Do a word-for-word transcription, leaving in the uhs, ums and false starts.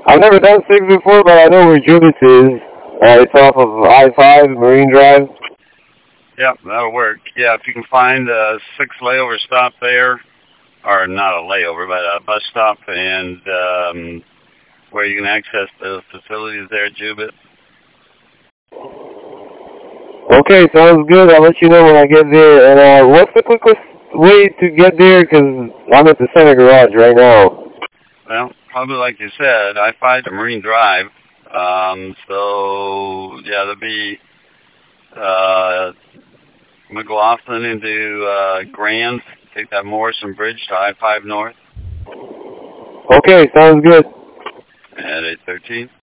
I've never done six before, but I know where Jubis is. Uh, it's off of I five, Marine Drive. Yep, that'll work. Yeah, if you can find a six layover stop there, or not a layover, but a bus stop, and um, where you can access the facilities there at Jubis. Okay, sounds good. I'll let you know when I get there. And uh, what's the quickest way to get there? Because I'm at the center garage right now. Well, probably like you said, I five to Marine Drive. Um, so, yeah, there'll be uh, McLaughlin into uh, Grand. Take that Morrison Bridge to I five North. Okay, sounds good. At eight thirteen.